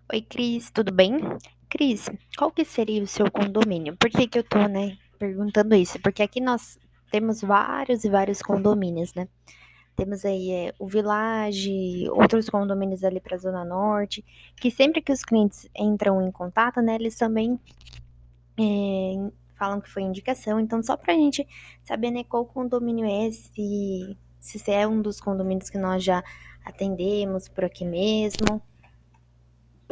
Oi, Cris, tudo bem? Cris, qual que seria o seu condomínio? Por que que eu tô, perguntando isso? Porque aqui nós temos vários e vários condomínios, né? Temos aí o Village, outros condomínios ali para a Zona Norte, que sempre que os clientes entram em contato, né, eles também falam que foi indicação. Então, só pra gente saber, né, qual condomínio é, se é um dos condomínios que nós já atendemos por aqui mesmo.